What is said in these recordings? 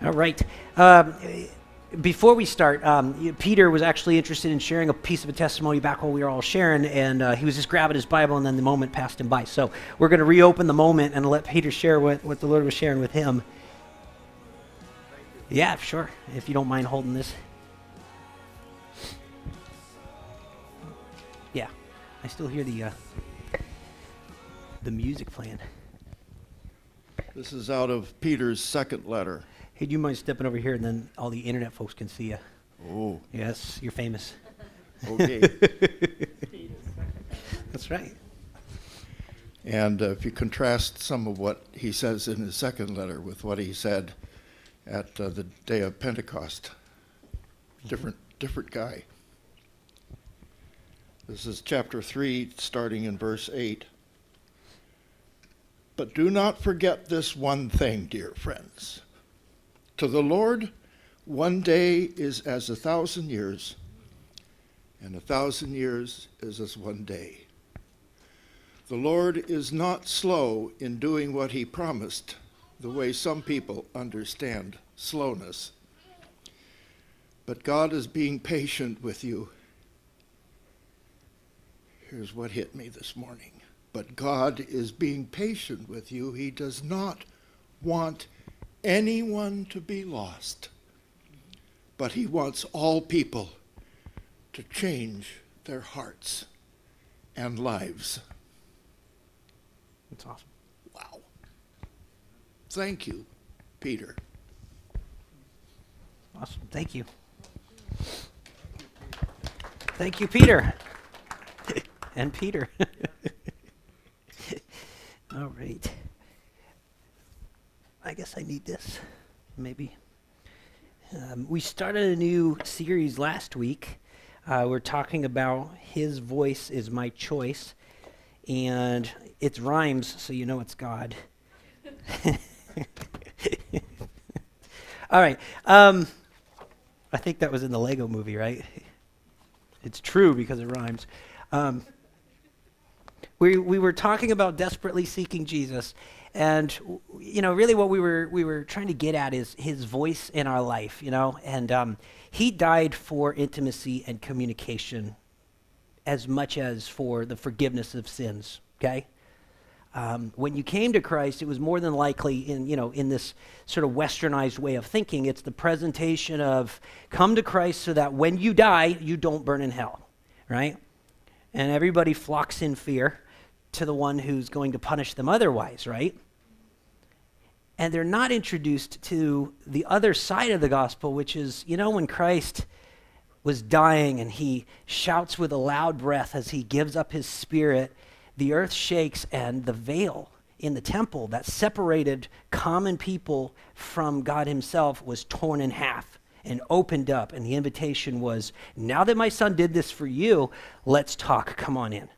All right. Before we start, Peter was actually interested in sharing a piece of a testimony back while we were all sharing, and he was just grabbing his Bible, and then the moment passed him by. So we're going to reopen the moment and let Peter share what the Lord was sharing with him. Yeah, sure, if you don't mind holding this. Yeah, I still hear the music playing. This is out of Peter's second letter. Hey, do you mind stepping over here, and then all the internet folks can see you? Oh. Yes, you're famous. Okay. That's right. And if you contrast some of what he says in his second letter with what he said at the day of Pentecost, different guy. This is chapter 3, starting in verse 8. But do not forget this one thing, dear friends. To the Lord, one day is as 1,000 years, and 1,000 years is as one day. The Lord is not slow in doing what he promised, the way some people understand slowness. But God is being patient with you. Here's what hit me this morning. But God is being patient with you. He does not want anyone to be lost, but he wants all people to change their hearts and lives. That's awesome. Wow. Thank you, Peter. Awesome. Thank you. Thank you, Peter. And Peter. All right. I guess I need this, maybe. We started a new series last week. We're talking about His Voice is My Choice, and it rhymes, so you know it's God. All right. I think that was in the Lego movie, right? It's true because it rhymes. We were talking about desperately seeking Jesus, and really what we were trying to get at is His voice in our life, and He died for intimacy and communication as much as for the forgiveness of sins. Okay, when you came to Christ, it was more than likely in this sort of westernized way of thinking. It's the presentation of come to Christ so that when you die, you don't burn in hell, right? And everybody flocks in fear to the one who's going to punish them otherwise, right? And they're not introduced to the other side of the gospel, which is, when Christ was dying and he shouts with a loud breath as he gives up his spirit, the earth shakes and the veil in the temple that separated common people from God himself was torn in half and opened up. And the invitation was, now that my son did this for you, let's talk. Come on in.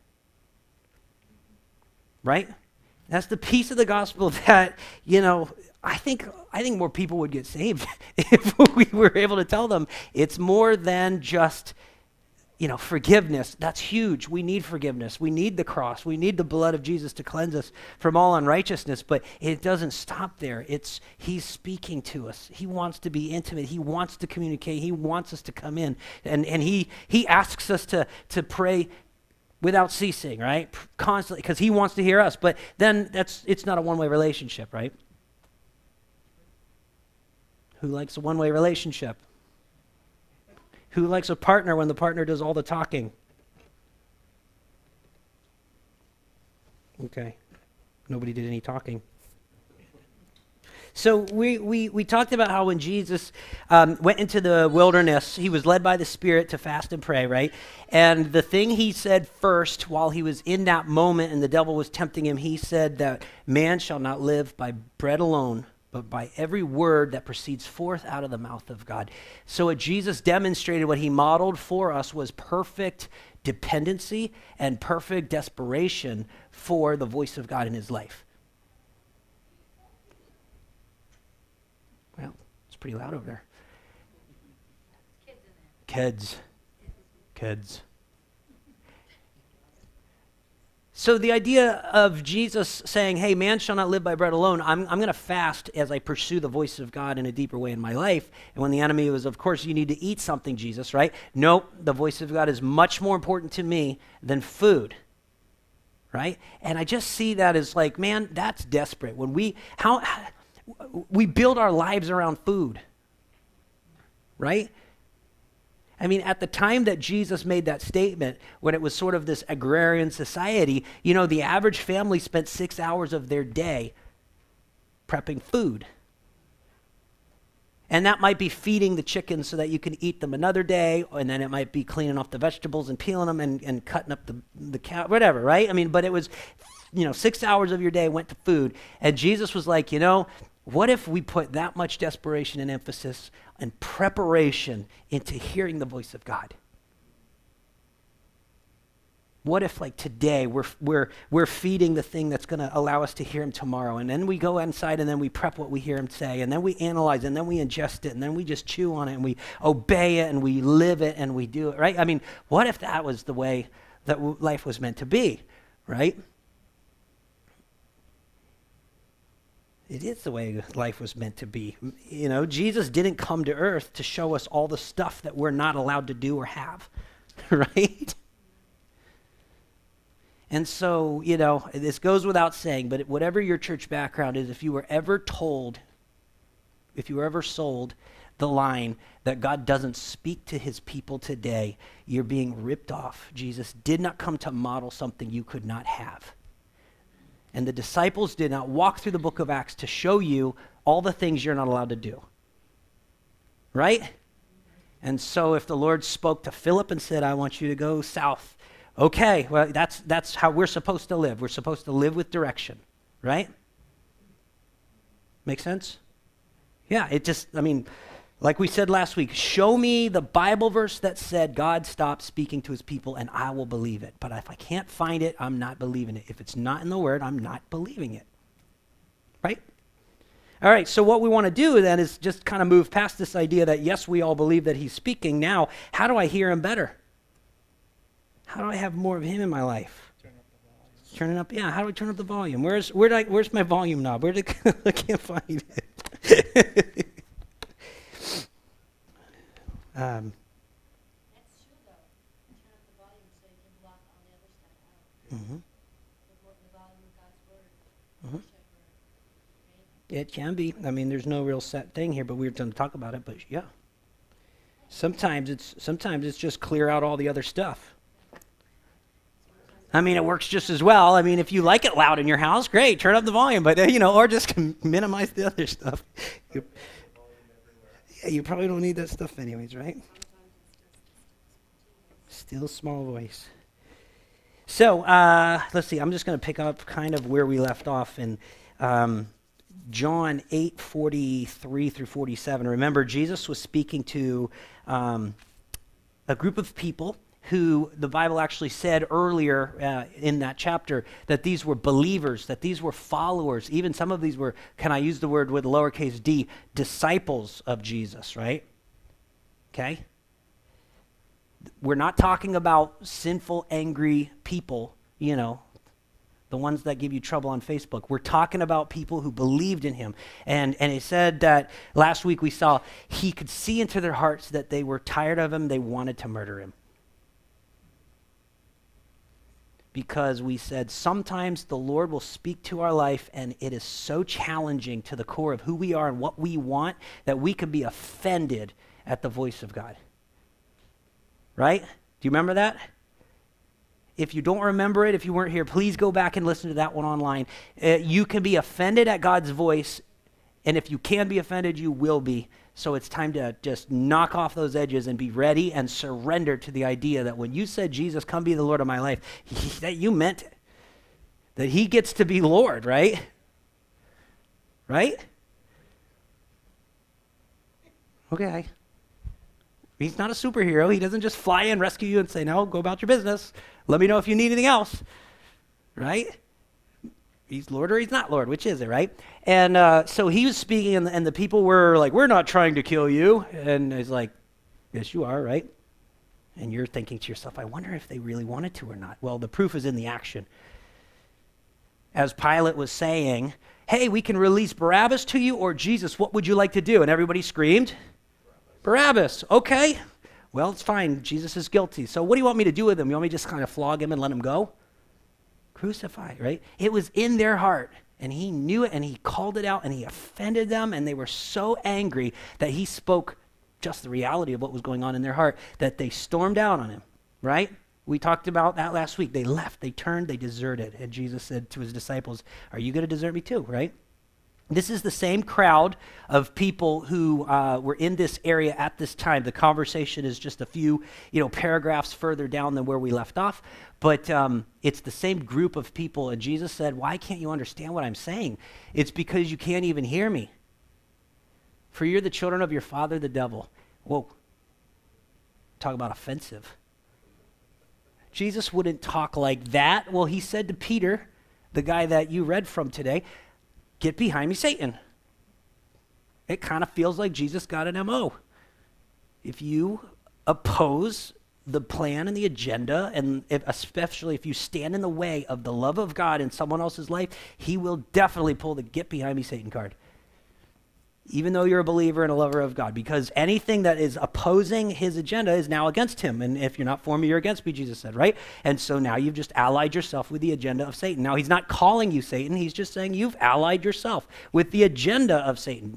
Right? That's the piece of the gospel that, I think more people would get saved if we were able to tell them it's more than just, forgiveness. That's huge. We need forgiveness. We need the cross. We need the blood of Jesus to cleanse us from all unrighteousness, but it doesn't stop there. He's speaking to us. He wants to be intimate. He wants to communicate. He wants us to come in, and he asks us to pray without ceasing, right? Constantly, because he wants to hear us. But then it's not a one-way relationship, right? Who likes a one-way relationship? Who likes a partner when the partner does all the talking? Okay. Nobody did any talking. So we talked about how when Jesus went into the wilderness, he was led by the Spirit to fast and pray, right? And the thing he said first while he was in that moment and the devil was tempting him, he said that man shall not live by bread alone, but by every word that proceeds forth out of the mouth of God. So what Jesus demonstrated, what he modeled for us was perfect dependency and perfect desperation for the voice of God in his life. Well, it's pretty loud over there. Kids. So the idea of Jesus saying, hey, man shall not live by bread alone, I'm going to fast as I pursue the voice of God in a deeper way in my life. And when the enemy was, of course, you need to eat something, Jesus, right? Nope, the voice of God is much more important to me than food, right? And I just see that as like, man, that's desperate. When we build our lives around food, right? I mean, at the time that Jesus made that statement, when it was sort of this agrarian society, you know, the average family spent 6 hours of their day prepping food. And that might be feeding the chickens so that you can eat them another day, and then it might be cleaning off the vegetables and peeling them and cutting up the cow, whatever, right? I mean, but it was, 6 hours of your day went to food. And Jesus was like, what if we put that much desperation and emphasis and preparation into hearing the voice of God? What if, like today, we're feeding the thing that's going to allow us to hear him tomorrow, and then we go inside and then we prep what we hear him say, and then we analyze, and then we ingest it, and then we just chew on it, and we obey it, and we live it, and we do it, right? I mean, what if that was the way that life was meant to be, right? It is the way life was meant to be. Jesus didn't come to earth to show us all the stuff that we're not allowed to do or have, right? And so, this goes without saying, but whatever your church background is, if you were ever sold the line that God doesn't speak to his people today, you're being ripped off. Jesus did not come to model something you could not have. And the disciples did not walk through the book of Acts to show you all the things you're not allowed to do. Right? And so if the Lord spoke to Philip and said, I want you to go south, okay, well, that's how we're supposed to live. We're supposed to live with direction. Right? Make sense? Yeah, like we said last week, show me the Bible verse that said God stopped speaking to his people and I will believe it. But if I can't find it, I'm not believing it. If it's not in the Word, I'm not believing it. Right? All right, so what we want to do then is just kind of move past this idea that, yes, we all believe that he's speaking. Now, how do I hear him better? How do I have more of him in my life? Turn it up. Yeah, how do I turn up the volume? Where's my volume knob? I can't find it. That's true, though. Turn up the volume so you can block all the other stuff out. Mm-hmm. The volume of God's word. Mm-hmm. It can be. There's no real set thing here, but we're going to talk about it. But yeah, sometimes it's just clear out all the other stuff. It works just as well. If you like it loud in your house, great, turn up the volume. But or just minimize the other stuff. You probably don't need that stuff anyways, right? Still small voice. So, let's see. I'm just going to pick up kind of where we left off in John 8:43 through 47. Remember, Jesus was speaking to a group of people who the Bible actually said earlier in that chapter that these were believers, that these were followers. Even some of these were, can I use the word with lowercase d, disciples of Jesus, right? Okay? We're not talking about sinful, angry people, the ones that give you trouble on Facebook. We're talking about people who believed in him. And he said that last week we saw he could see into their hearts that they were tired of him, they wanted to murder him. Because we said sometimes the Lord will speak to our life and it is so challenging to the core of who we are and what we want that we could be offended at the voice of God. Right? Do you remember that? If you don't remember it, if you weren't here, please go back and listen to that one online. You can be offended at God's voice, and if you can be offended, you will be. So it's time to just knock off those edges and be ready and surrender to the idea that when you said, Jesus, come be the Lord of my life, that you meant it. That he gets to be Lord, right? Right? Okay. He's not a superhero. He doesn't just fly in, rescue you, and say, no, go about your business. Let me know if you need anything else. Right? He's Lord or he's not Lord, which is it, right? And so he was speaking, and the people were like, we're not trying to kill you. And he's like, yes, you are, right? And you're thinking to yourself, I wonder if they really wanted to or not. Well, the proof is in the action. as Pilate was saying, hey, we can release Barabbas to you or Jesus. What would you like to do? And everybody screamed, Barabbas. Okay. Well, it's fine. Jesus is guilty. So what do you want me to do with him? You want me to just kind of flog him and let him go? Crucify, right? It was in their heart. And he knew it, and he called it out, and he offended them, and they were so angry that he spoke just the reality of what was going on in their heart, that they stormed out on him, right? We talked about that last week. They left, they turned, they deserted. And Jesus said to his disciples, are you going to desert me too, right? This is the same crowd of people who were in this area at this time. The conversation is just a few, paragraphs further down than where we left off. But it's the same group of people. And Jesus said, why can't you understand what I'm saying? It's because you can't even hear me. For you're the children of your father, the devil. Whoa. Talk about offensive. Jesus wouldn't talk like that. Well, he said to Peter, the guy that you read from today, get behind me, Satan. It kind of feels like Jesus got an MO. If you oppose the plan and the agenda, and especially if you stand in the way of the love of God in someone else's life, he will definitely pull the get behind me, Satan card. Even though you're a believer and a lover of God, because anything that is opposing his agenda is now against him. And if you're not for me, you're against me, Jesus said, right? And so now you've just allied yourself with the agenda of Satan. Now he's not calling you Satan. He's just saying you've allied yourself with the agenda of Satan,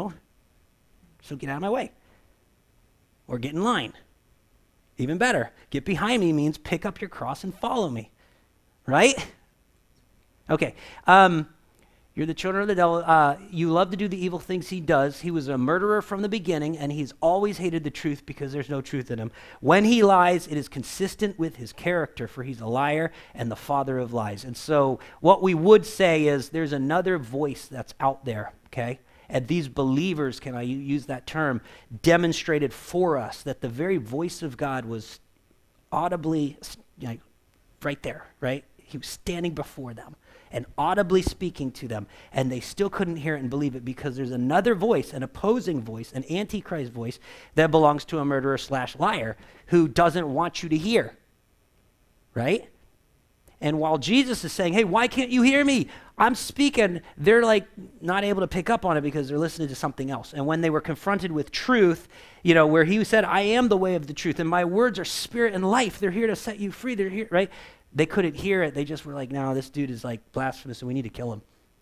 So get out of my way. Or get in line. Even better, get behind me means pick up your cross and follow me, right? Okay. You're the children of the devil. You love to do the evil things he does. He was a murderer from the beginning, and he's always hated the truth because there's no truth in him. When he lies, it is consistent with his character, for he's a liar and the father of lies. And so what we would say is there's another voice that's out there, okay? And these believers, can I use that term, demonstrated for us that the very voice of God was audibly, right there, right? He was standing before them and audibly speaking to them, and they still couldn't hear it and believe it because there's another voice, an opposing voice, an antichrist voice that belongs to a murderer / liar who doesn't want you to hear, right? And while Jesus is saying, hey, why can't you hear me? I'm speaking, they're like not able to pick up on it because they're listening to something else. And when they were confronted with truth, where he said, I am the way of the truth, and my words are spirit and life. They're here to set you free. They're here, right? They couldn't hear it. They just were like, no, this dude is like blasphemous and we need to kill him.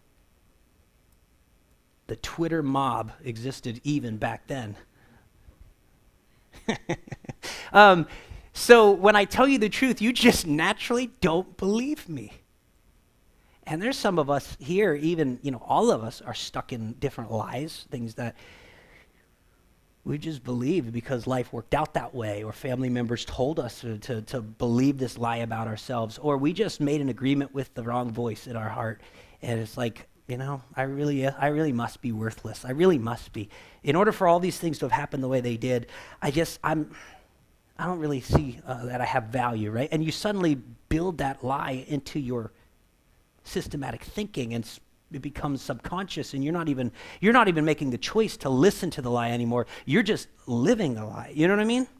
The Twitter mob existed even back then. So when I tell you the truth, you just naturally don't believe me. And there's some of us here, even, all of us are stuck in different lies, things that we just believe because life worked out that way, or family members told us to believe this lie about ourselves, or we just made an agreement with the wrong voice in our heart. And it's like, I really must be worthless. I really must be. In order for all these things to have happened the way they did, I don't really see that I have value, right? And you suddenly build that lie into your systematic thinking, and it becomes subconscious, and you're not even making the choice to listen to the lie anymore. You're just living the lie. You know what I mean?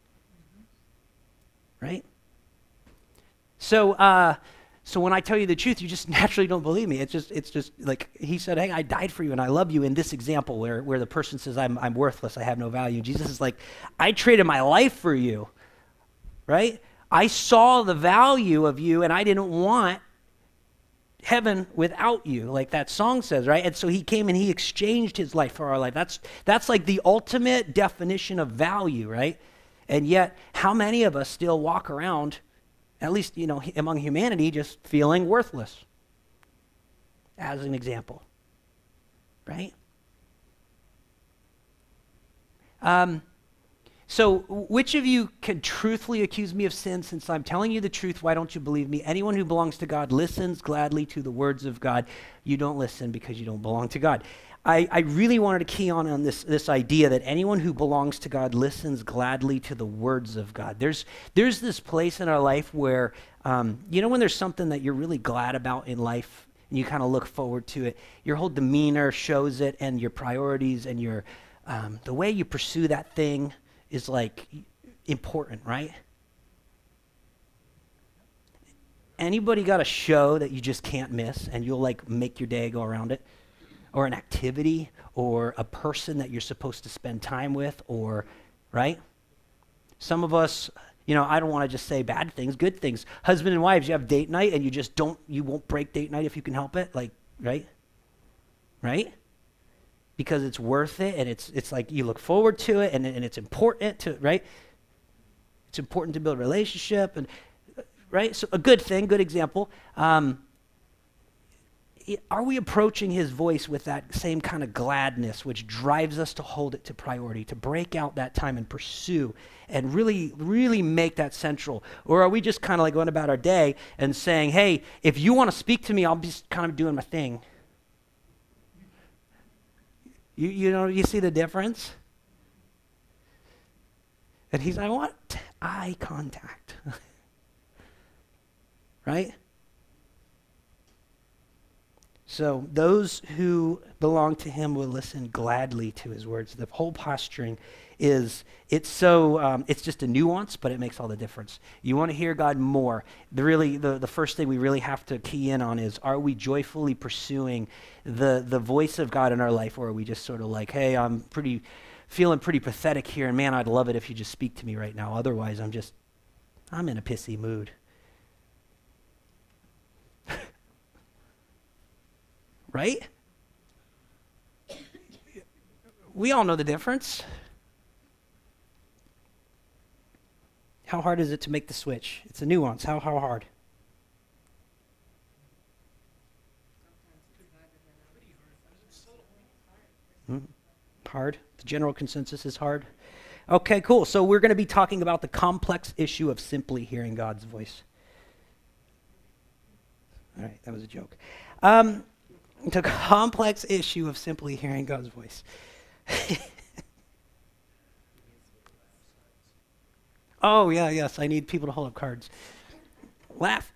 Right? So when I tell you the truth, you just naturally don't believe me. It's just like he said, hey, I died for you and I love you, in this example where the person says I'm worthless, I have no value. Jesus is like, I traded my life for you, right? I saw the value of you and I didn't want heaven without you, like that song says, right? And so he came and he exchanged his life for our life. That's like the ultimate definition of value, right? And yet, how many of us still walk around, at least, among humanity, just feeling worthless? As an example, right? So which of you can truthfully accuse me of sin? Since I'm telling you the truth, why don't you believe me? Anyone who belongs to God listens gladly to the words of God. You don't listen because you don't belong to God. I really wanted to key on this idea that anyone who belongs to God listens gladly to the words of God. There's this place in our life where, when there's something that you're really glad about in life and you kind of look forward to it, your whole demeanor shows it, and your priorities and your the way you pursue that thing is like important, right? Anybody got a show that you just can't miss and you'll like make your day go around it? Or an activity or a person that you're supposed to spend time with, or, right? Some of us, I don't want to just say bad things, good things. Husband and wives, you have date night and you won't break date night if you can help it, like, right? Right? Because it's worth it, and it's like you look forward to it, and it's important to, right? It's important to build a relationship, and right? So a good thing, good example. Are we approaching his voice with that same kind of gladness which drives us to hold it to priority, to break out that time and pursue and really, really make that central? Or are we just kind of like going about our day and saying, hey, if you want to speak to me, I'll be kind of doing my thing? You see the difference? And I want eye contact. Right? So those who belong to him will listen gladly to his words. The whole posturing it's just a nuance, but it makes all the difference. You want to hear God more. The first thing we really have to key in on is, are we joyfully pursuing the voice of God in our life, or are we just sort of like, hey, I'm feeling pretty pathetic here, and man, I'd love it if you just speak to me right now. Otherwise, I'm in a pissy mood. Right? We all know the difference. How hard is it to make the switch? It's a nuance. How hard? Hard. The general consensus is hard. Okay, cool. So we're going to be talking about the complex issue of simply hearing God's voice. All right, that was a joke. The complex issue of simply hearing God's voice. Oh, yeah, yes, I need people to hold up cards. Laugh.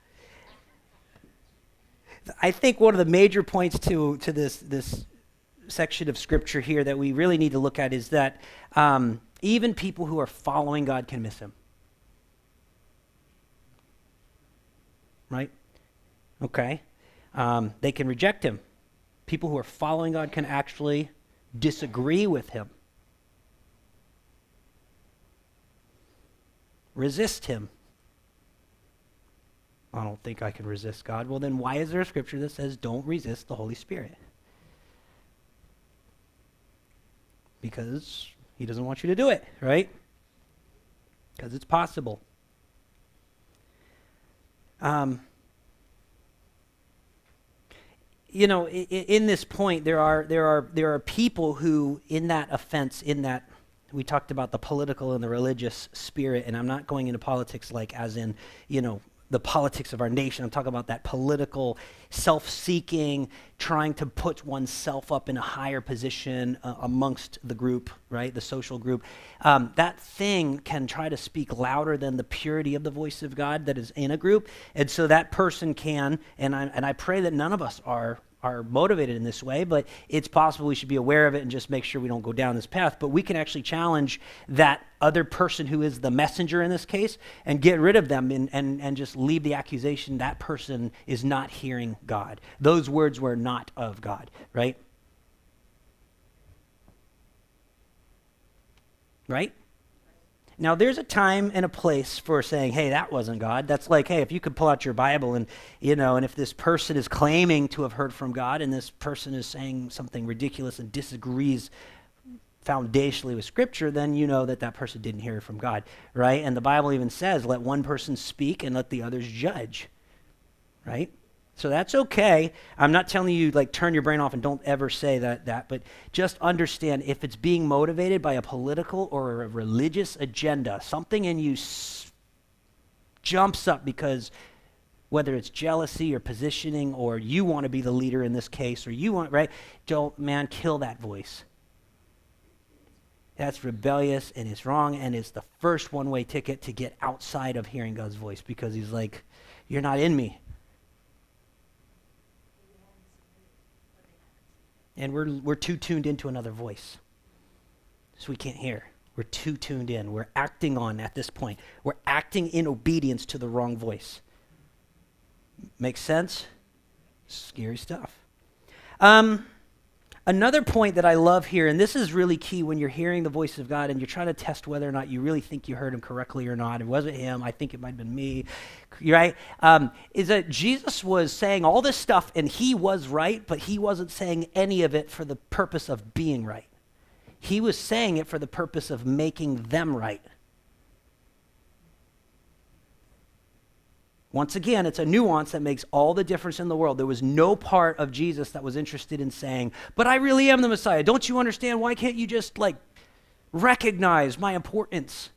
I think one of the major points to this section of Scripture here that we really need to look at is that even people who are following God can miss him. Right? Okay. They can reject him. People who are following God can actually disagree with him. Resist him. I don't think I can resist God. Well, then why is there a scripture that says don't resist the Holy Spirit? Because he doesn't want you to do it, right? Because it's possible. In this point, there are people who, in that offense, in that we talked about the political and the religious spirit, and I'm not going into politics like as in, the politics of our nation. I'm talking about that political, self-seeking, trying to put oneself up in a higher position amongst the group, right, the social group. That thing can try to speak louder than the purity of the voice of God that is in a group. And so that person can, and I pray that none of us are motivated in this way, but it's possible we should be aware of it and just make sure we don't go down this path. But we can actually challenge that other person who is the messenger in this case and get rid of them and just leave the accusation that person is not hearing God. Those words were not of God, right? Right? Now, there's a time and a place for saying, hey, that wasn't God. That's like, hey, if you could pull out your Bible and, and if this person is claiming to have heard from God and this person is saying something ridiculous and disagrees foundationally with Scripture, then you know that person didn't hear from God, right? And the Bible even says, let one person speak and let the others judge, right? So that's okay. I'm not telling you, turn your brain off and don't ever say that, but just understand if it's being motivated by a political or a religious agenda, something in you jumps up because whether it's jealousy or positioning or you want to be the leader in this case or you want, right? Kill that voice. That's rebellious and it's wrong and it's the first one-way ticket to get outside of hearing God's voice because he's like, you're not in me. And we're too tuned into another voice. So we can't hear. We're too tuned in. We're acting on, at this point, we're acting in obedience to the wrong voice. Makes sense? Scary stuff. Another point that I love here, and this is really key when you're hearing the voice of God and you're trying to test whether or not you really think you heard him correctly or not. It wasn't him. I think it might have been me. Right? Is that Jesus was saying all this stuff and he was right, but he wasn't saying any of it for the purpose of being right. He was saying it for the purpose of making them right. Once again, it's a nuance that makes all the difference in the world. There was no part of Jesus that was interested in saying, but I really am the Messiah. Don't you understand? Why can't you just recognize my importance?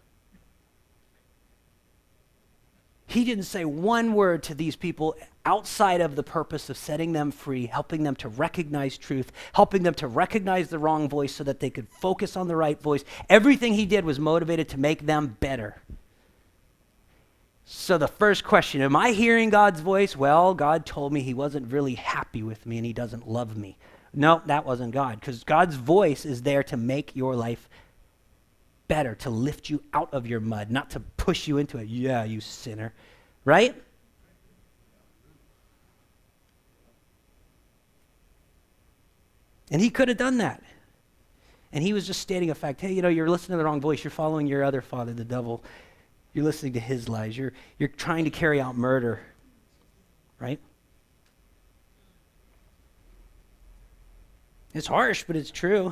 He didn't say one word to these people outside of the purpose of setting them free, helping them to recognize truth, helping them to recognize the wrong voice so that they could focus on the right voice. Everything he did was motivated to make them better. So the first question, am I hearing God's voice? Well, God told me he wasn't really happy with me and he doesn't love me. No, that wasn't God, because God's voice is there to make your life better, to lift you out of your mud, not to push you into it. Yeah, you sinner, right? And he could have done that. And he was just stating a fact. Hey, you're listening to the wrong voice. You're following your other father, the devil. You're listening to his lies. You're trying to carry out murder, right? It's harsh, but it's true.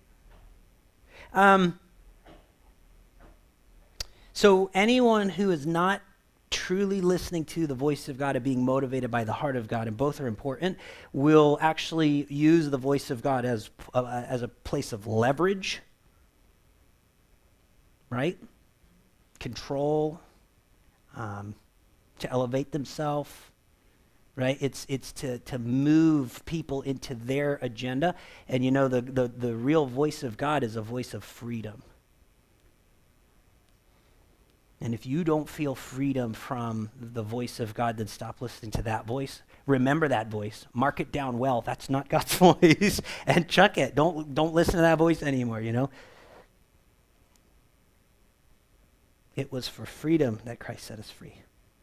So anyone who is not truly listening to the voice of God and being motivated by the heart of God, and both are important, will actually use the voice of God as a place of leverage, right? Control, to elevate themselves, right? It's to move people into their agenda. And the real voice of God is a voice of freedom. And if you don't feel freedom from the voice of God, then stop listening to that voice. Remember that voice. Mark it down well. That's not God's voice. And chuck it. Don't listen to that voice anymore, It was for freedom that Christ set us free.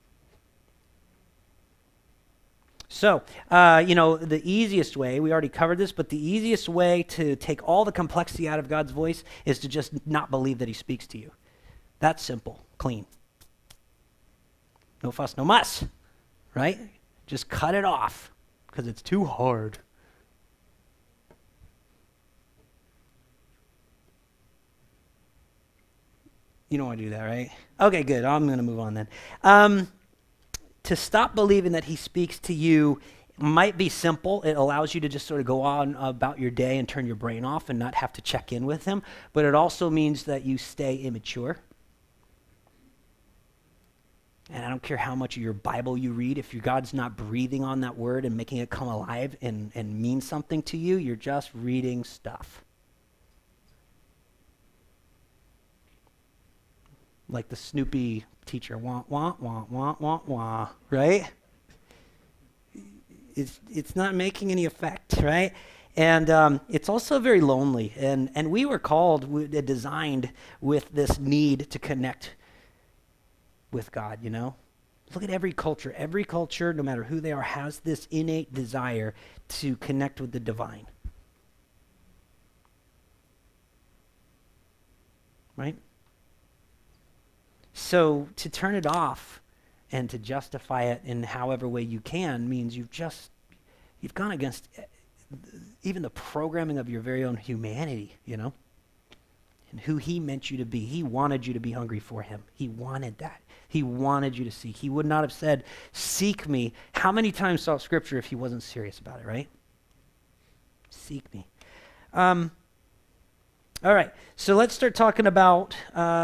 So, the easiest way, we already covered this, but the easiest way to take all the complexity out of God's voice is to just not believe that he speaks to you. That's simple, clean. No fuss, no muss, right? Just cut it off because it's too hard. You don't want to do that, right? Okay, good. I'm going to move on then. To stop believing that he speaks to you might be simple. It allows you to just sort of go on about your day and turn your brain off and not have to check in with him. But it also means that you stay immature. And I don't care how much of your Bible you read. If your God's not breathing on that word and making it come alive and mean something to you, you're just reading stuff. Like the Snoopy teacher, wah, wah, wah, wah, wah, wah, right? It's not making any effect, right? And it's also very lonely. And we were designed with this need to connect with God, Look at every culture. Every culture, no matter who they are, has this innate desire to connect with the divine. Right? So to turn it off and to justify it in however way you can means you've gone against even the programming of your very own humanity, and who he meant you to be. He wanted you to be hungry for him. He wanted that. He wanted you to seek. He would not have said, seek me. How many times saw scripture if he wasn't serious about it, right? Seek me. All right, so let's start talking about...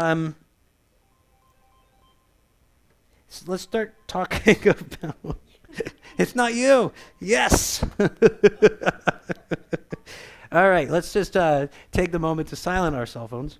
let's start talking about... It's not you. Yes. All right, let's just take the moment to silence our cell phones.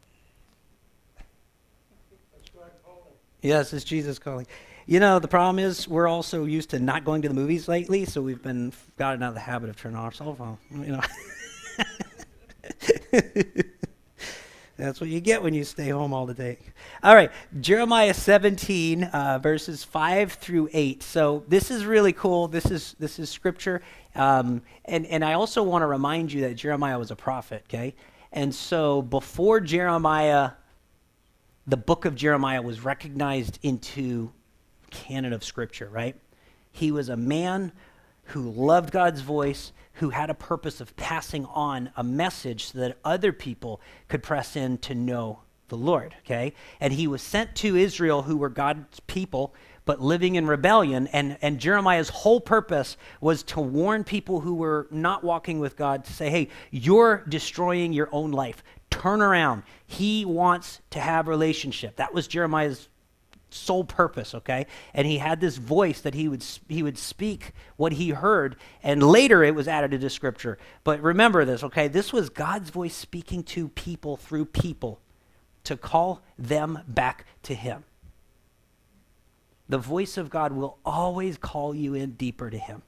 Yes, it's Jesus calling. The problem is we're also used to not going to the movies lately, so we've gotten out of the habit of turning on our cell phone. That's what you get when you stay home all the day. All right, Jeremiah 17, verses 5 through 8. So this is really cool. This is scripture. And I also want to remind you that Jeremiah was a prophet, okay? And so before Jeremiah, the book of Jeremiah was recognized into canon of scripture, right? He was a man who loved God's voice, who had a purpose of passing on a message so that other people could press in to know the Lord, okay? And he was sent to Israel, who were God's people, but living in rebellion. And Jeremiah's whole purpose was to warn people who were not walking with God to say, hey, you're destroying your own life. Turn around. He wants to have relationship. That was Jeremiah's sole purpose, okay? And he had this voice that he would speak what he heard, and later it was added into scripture. But remember this, okay? This was God's voice speaking to people through people to call them back to him. The voice of God will always call you in deeper to him.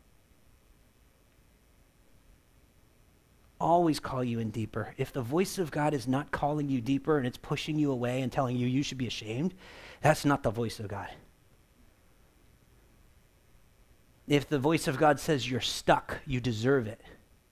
Always call you in deeper. If the voice of God is not calling you deeper and it's pushing you away and telling you should be ashamed, that's not the voice of God. If the voice of God says you're stuck, you deserve it,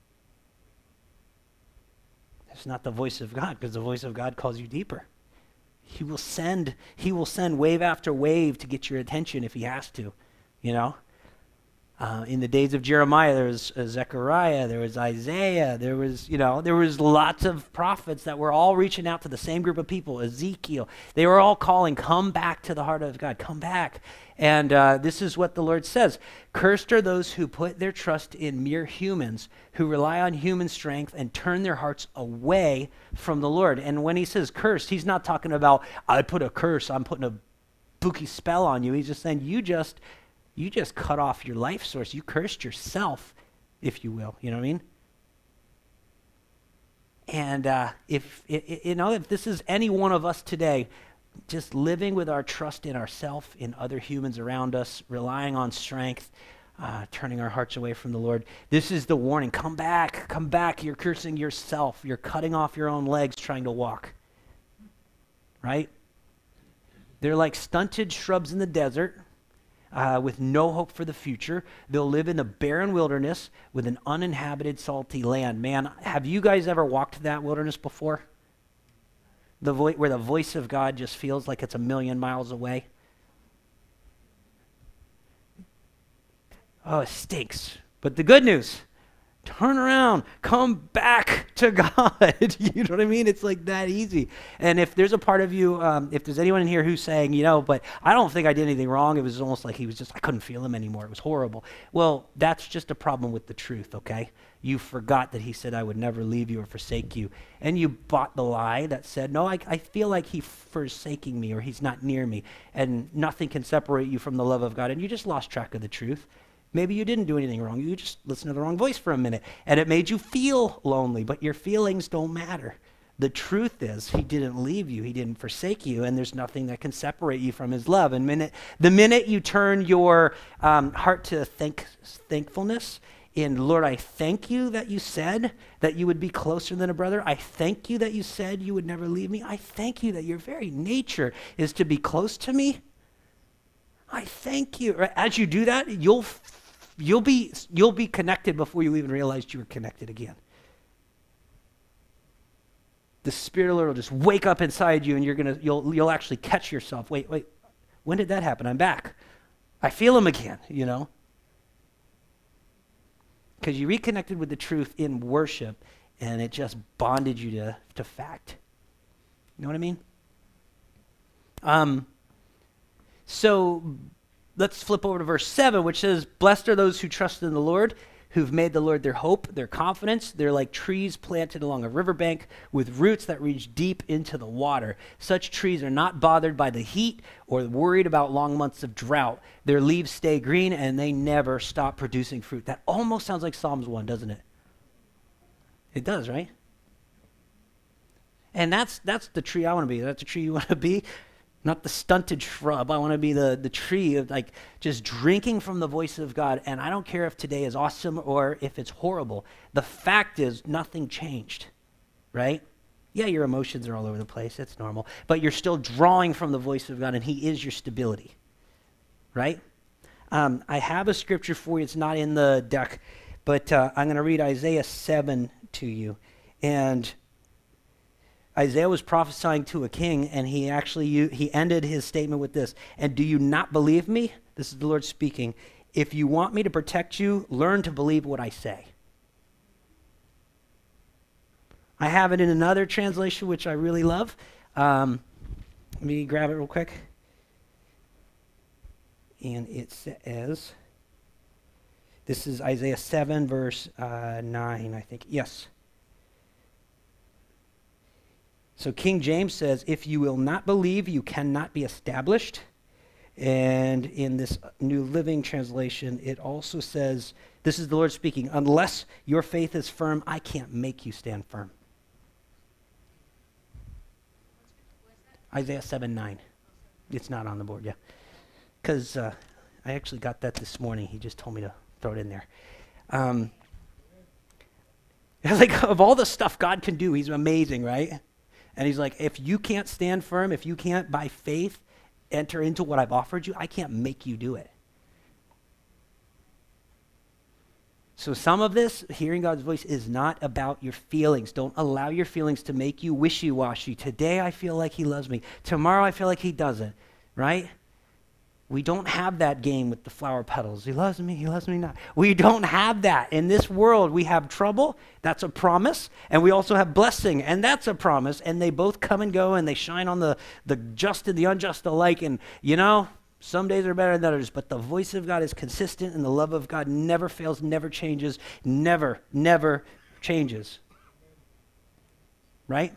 that's not the voice of God, because the voice of God calls you deeper. He will send wave after wave to get your attention if he has to, you know. In the days of Jeremiah, there was Zechariah, there was Isaiah, there was lots of prophets that were all reaching out to the same group of people. Ezekiel, they were all calling, come back to the heart of God, come back. And this is what the Lord says. Cursed are those who put their trust in mere humans, who rely on human strength and turn their hearts away from the Lord. And when he says cursed, he's not talking about, I put a curse, I'm putting a spooky spell on you. He's just saying, you just cut off your life source. You cursed yourself, if you will. You know what I mean? And if this is any one of us today, just living with our trust in ourselves, in other humans around us, relying on strength, turning our hearts away from the Lord, this is the warning. Come back, come back. You're cursing yourself. You're cutting off your own legs trying to walk. Right? They're like stunted shrubs in the desert. With no hope for the future. They'll live in the barren wilderness with an uninhabited, salty land. Man, have you guys ever walked that wilderness before? Where the voice of God just feels like it's a million miles away? Oh, it stinks. But the good news, turn around, come back to God. You know what I mean? It's like that easy. And if there's a part of you, if there's anyone in here who's saying, but I don't think I did anything wrong. It was almost like I couldn't feel him anymore. It was horrible. Well, that's just a problem with the truth, okay? You forgot that he said, I would never leave you or forsake you. And you bought the lie that said, no, I feel like he's forsaking me or he's not near me. And nothing can separate you from the love of God. And you just lost track of the truth. Maybe you didn't do anything wrong. You just listened to the wrong voice for a minute, and it made you feel lonely, but your feelings don't matter. The truth is, he didn't leave you. He didn't forsake you, and there's nothing that can separate you from his love. And the minute you turn your heart to thankfulness, in Lord, I thank you that you said that you would be closer than a brother. I thank you that you said you would never leave me. I thank you that your very nature is to be close to me. I thank you. As you do that, you'll be connected before you even realized you were connected again. The Spirit of the Lord will just wake up inside you, and you'll actually catch yourself. Wait, when did that happen? I'm back. I feel him again, Because you reconnected with the truth in worship, and it just bonded you to fact. You know what I mean? So let's flip over to verse 7, which says, blessed are those who trust in the Lord, who've made the Lord their hope, their confidence. They're like trees planted along a riverbank with roots that reach deep into the water. Such trees are not bothered by the heat or worried about long months of drought. Their leaves stay green and they never stop producing fruit. That almost sounds like Psalms 1, doesn't it? It does, right? And that's the tree I want to be. That's the tree you want to be. Not the stunted shrub. I want to be the tree of just drinking from the voice of God. And I don't care if today is awesome or if it's horrible. The fact is nothing changed, right? Yeah, your emotions are all over the place. That's normal. But you're still drawing from the voice of God, and he is your stability, right? I have a scripture for you. It's not in the deck, but I'm going to read Isaiah 7 to you. And Isaiah was prophesying to a king, and he ended his statement with this: "And do you not believe me?" This is the Lord speaking. "If you want me to protect you, learn to believe what I say." I have it in another translation, which I really love. Let me grab it real quick. And it says, this is Isaiah 7, verse 9, I think. Yes. So King James says, "If you will not believe, you cannot be established." And in this New Living Translation, it also says, this is the Lord speaking, "Unless your faith is firm, I can't make you stand firm." Isaiah 7:9. It's not on the board, yeah. Because I actually got that this morning. He just told me to throw it in there. Like, of all the stuff God can do, he's amazing, right? And he's like, if you can't stand firm, if you can't by faith enter into what I've offered you, I can't make you do it. So some of this, hearing God's voice, is not about your feelings. Don't allow your feelings to make you wishy-washy. Today I feel like he loves me. Tomorrow I feel like he doesn't, right? We don't have that game with the flower petals. He loves me not. We don't have that. In this world, we have trouble. That's a promise. And we also have blessing, and that's a promise. And they both come and go, and they shine on the just and the unjust alike. And, some days are better than others, but the voice of God is consistent, and the love of God never fails, never changes, never changes. Right?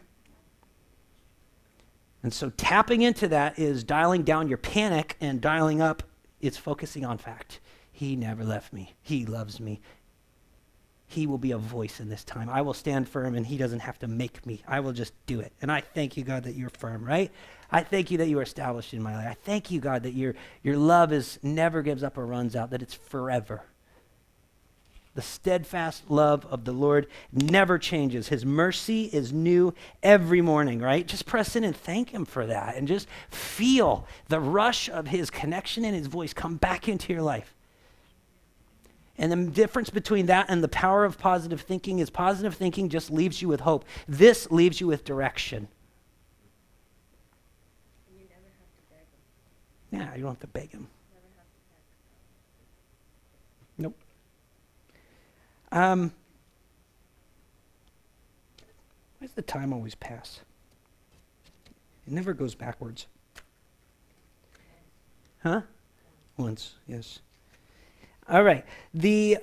And so tapping into that is dialing down your panic, and dialing up, it's focusing on fact. He never left me. He loves me. He will be a voice in this time. I will stand firm, and he doesn't have to make me. I will just do it. And I thank you, God, that you're firm, right? I thank you that you are established in my life. I thank you, God, that your love never gives up or runs out, that it's forever. The steadfast love of the Lord never changes. His mercy is new every morning, right? Just press in and thank him for that, and just feel the rush of his connection and his voice come back into your life. And the difference between that and the power of positive thinking is positive thinking just leaves you with hope. This leaves you with direction. And you never have to beg him. Yeah, you don't have to beg him. Never have to beg. Nope. Why does the time always pass? It never goes backwards. Huh? Once, yes. All right. The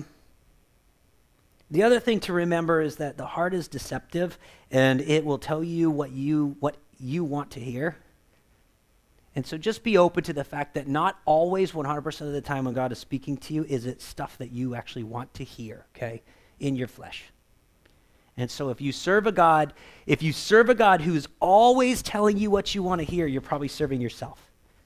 other thing to remember is that the heart is deceptive, and it will tell you what you want to hear. And so just be open to the fact that not always 100% of the time when God is speaking to you is it stuff that you actually want to hear, okay, in your flesh. And so if you serve a God who's always telling you what you want to hear, you're probably serving yourself.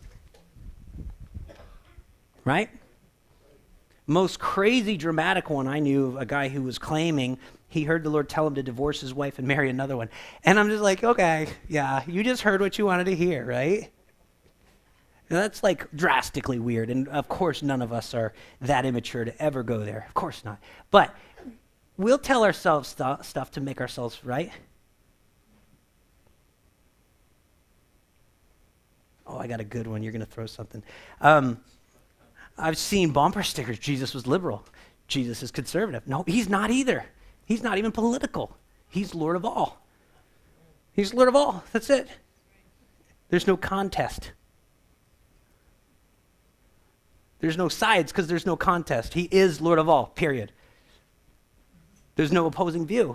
Right? Most crazy dramatic one I knew, a guy who was claiming he heard the Lord tell him to divorce his wife and marry another one. And I'm just like, okay, yeah, you just heard what you wanted to hear, right? Now, that's like drastically weird, and of course none of us are that immature to ever go there. Of course not. But we'll tell ourselves stuff to make ourselves right. Oh, I got a good one. You're going to throw something. I've seen bumper stickers. Jesus was liberal. Jesus is conservative. No, he's not either. He's not even political. He's Lord of all. He's Lord of all. That's it. There's no contest. There's no sides because there's no contest. He is Lord of all, period. There's no opposing view.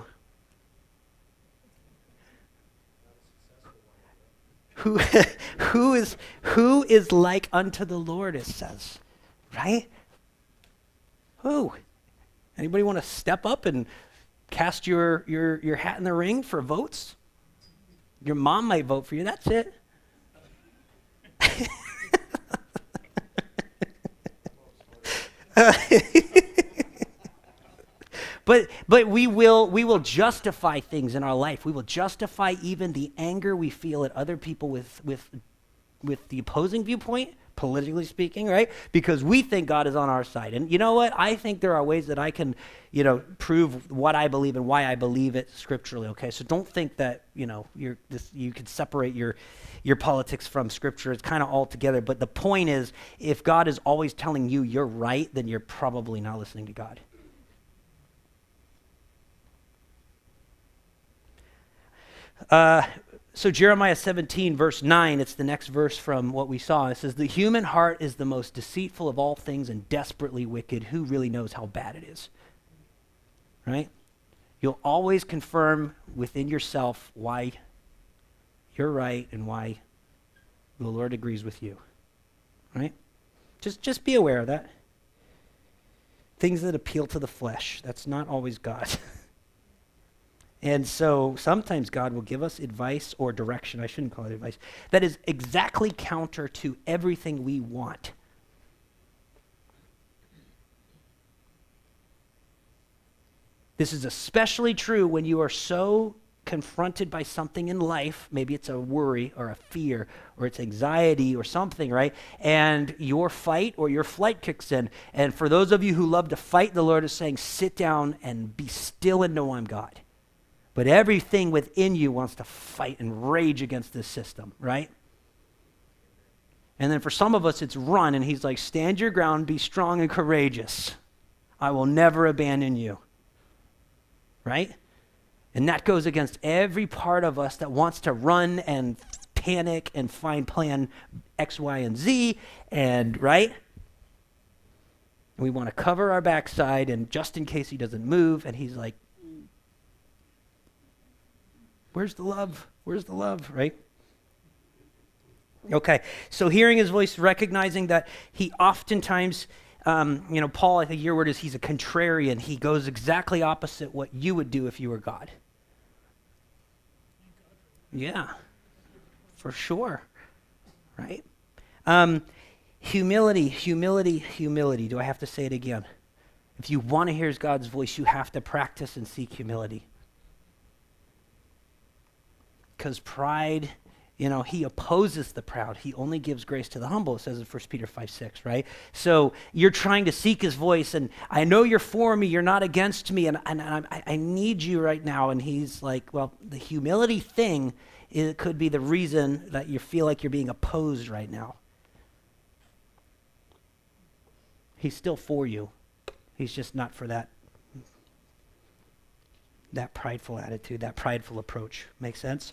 Who is like unto the Lord, it says. Right? Who? Anybody want to step up and cast your hat in the ring for votes? Your mom might vote for you. That's it. But we will justify things in our life. We will justify even the anger we feel at other people with the opposing viewpoint, politically speaking, right? Because we think God is on our side. And you know what? I think there are ways that I can, prove what I believe and why I believe it scripturally, okay? So don't think that, you could separate your politics from Scripture. It's kind of all together. But the point is, if God is always telling you you're right, then you're probably not listening to God. So Jeremiah 17, verse 9, it's the next verse from what we saw. It says, the human heart is the most deceitful of all things and desperately wicked. Who really knows how bad it is? Right? You'll always confirm within yourself why you're right and why the Lord agrees with you. Right? Just be aware of that. Things that appeal to the flesh, that's not always God. And so sometimes God will give us advice or direction, I shouldn't call it advice, that is exactly counter to everything we want. This is especially true when you are so confronted by something in life, maybe it's a worry or a fear or it's anxiety or something, right? And your fight or your flight kicks in. And for those of you who love to fight, the Lord is saying, sit down and be still and know I'm God. But everything within you wants to fight and rage against this system, right? And then for some of us, it's run, and he's like, stand your ground, be strong and courageous. I will never abandon you, right? And that goes against every part of us that wants to run and panic and find plan X, Y, and Z, and right? We want to cover our backside, and just in case he doesn't move, and he's like, where's the love? Where's the love, right? Okay, so hearing his voice, recognizing that he oftentimes, Paul, I think your word is he's a contrarian. He goes exactly opposite what you would do if you were God. Yeah, for sure, right? Humility. Do I have to say it again? If you want to hear God's voice, you have to practice and seek humility. Because pride, he opposes the proud. He only gives grace to the humble, it says in 1 Peter 5:6, right? So you're trying to seek his voice, and I know you're for me, you're not against me, and I need you right now. And he's like, well, the humility thing, it could be the reason that you feel like you're being opposed right now. He's still for you. He's just not for that prideful attitude, that prideful approach. Make sense?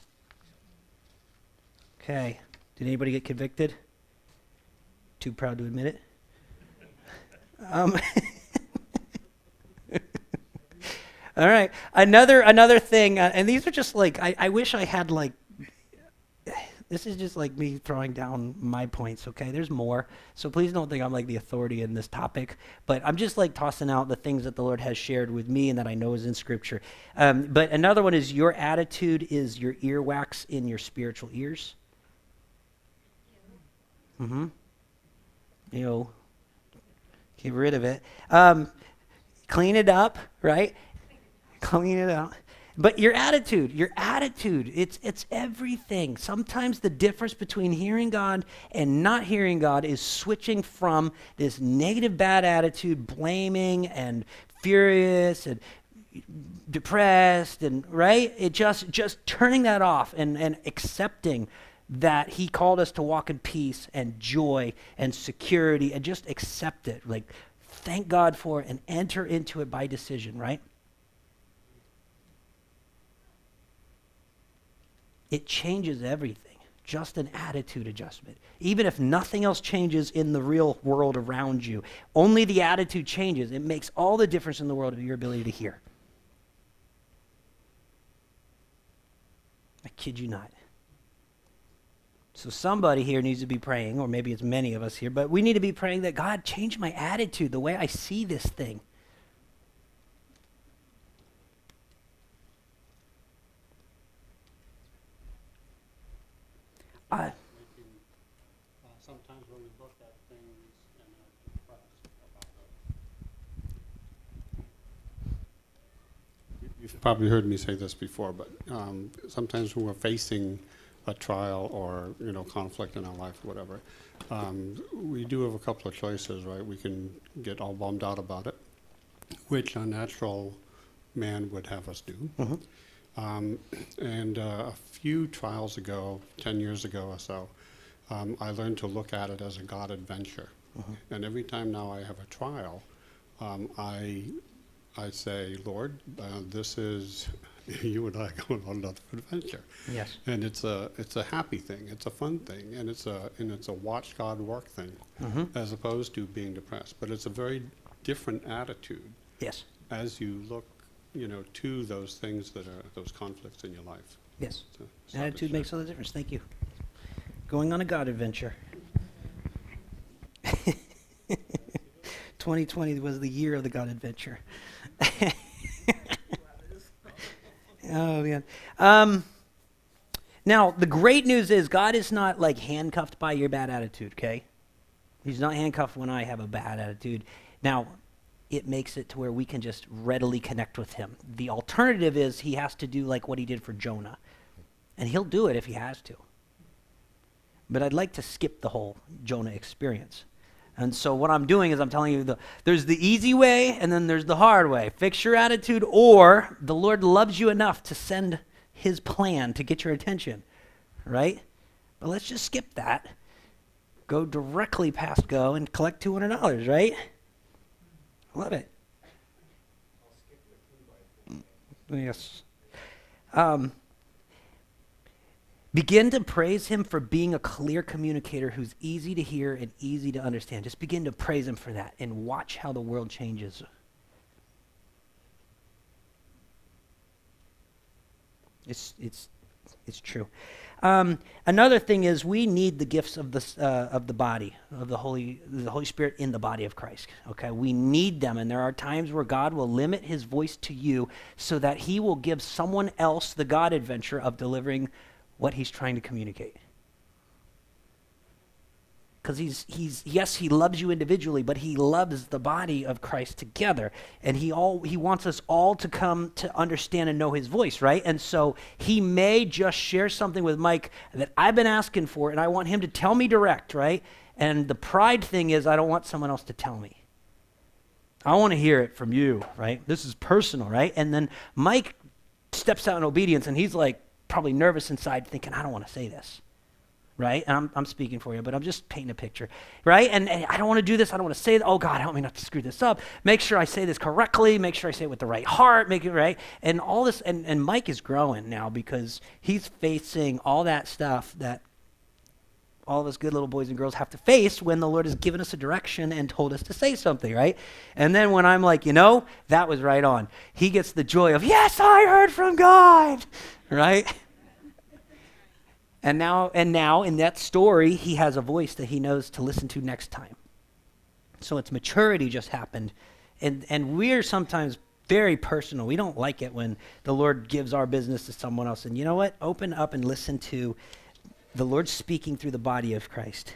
Okay. Did anybody get convicted? Too proud to admit it? All right. Another thing, and these are just like, I wish I had like, this is just like me throwing down my points, okay? There's more. So please don't think I'm like the authority in this topic, but I'm just like tossing out the things that the Lord has shared with me and that I know is in Scripture. But another one is your attitude is your earwax in your spiritual ears. Mm-hmm. Get rid of it. Clean it up, right? Clean it out. But your attitude, it's everything. Sometimes the difference between hearing God and not hearing God is switching from this negative, bad attitude, blaming and furious and depressed and, right? It just turning that off and accepting that he called us to walk in peace and joy and security and just accept it. Like, thank God for it and enter into it by decision, right? It changes everything, just an attitude adjustment. Even if nothing else changes in the real world around you, only the attitude changes. It makes all the difference in the world of your ability to hear. I kid you not. So somebody here needs to be praying, or maybe it's many of us here, but we need to be praying that God change my attitude, the way I see this thing. Sometimes when we look at things and are depressed about it, You've probably heard me say this before, but sometimes when we're facing a trial or conflict in our life, or whatever, we do have a couple of choices, right? We can get all bummed out about it, which a natural man would have us do. And a few trials ago, 10 years ago or so, I learned to look at it as a God adventure. And every time now I have a trial, I say, Lord, this is you and I going on another adventure. Yes. And it's a happy thing, it's a fun thing, and it's a watch God work thing, as opposed to being depressed. But it's a very different attitude. Yes. As you look, to those things that are those conflicts in your life. Yes. So Attitude makes all the difference. Thank you. Going on a God adventure. 2020 was the year of the God adventure. Oh, man. Now, the great news is God is not like handcuffed by your bad attitude, okay? He's not handcuffed when I have a bad attitude. Now, it makes it to where we can just readily connect with him. The alternative is he has to do like what he did for Jonah. And he'll do it if he has to. But I'd like to skip the whole Jonah experience. And so what I'm doing is I'm telling you there's the easy way and then there's the hard way. Fix your attitude, or the Lord loves you enough to send his plan to get your attention, right? But let's just skip that. Go directly past go and collect $200, right? Love it. Yes. Begin to praise him for being a clear communicator who's easy to hear and easy to understand. Just begin to praise him for that and watch how the world changes. It's true. Another thing is we need the gifts of the body of the Holy Spirit in the body of Christ. Okay, we need them, and there are times where God will limit his voice to you so that he will give someone else the God adventure of delivering what he's trying to communicate. Because he loves you individually, but he loves the body of Christ together. And he wants us all to come to understand and know his voice, right? And so he may just share something with Mike that I've been asking for, and I want him to tell me direct, right? And the pride thing is I don't want someone else to tell me. I want to hear it from you, right? This is personal, right? And then Mike steps out in obedience, and he's like probably nervous inside thinking, I don't want to say this. Right? And I'm speaking for you, but I'm just painting a picture, right? And I don't want to do this. I don't want to say that. Oh, God, help me not to screw this up. Make sure I say this correctly. Make sure I say it with the right heart. Make it right. And all this, and Mike is growing now because he's facing all that stuff that all of us good little boys and girls have to face when the Lord has given us a direction and told us to say something, right? And then when I'm like, that was right on, he gets the joy of, yes, I heard from God, right? And now in that story, he has a voice that he knows to listen to next time. So it's maturity just happened. And we're sometimes very personal. We don't like it when the Lord gives our business to someone else. And you know what? Open up and listen to the Lord speaking through the body of Christ.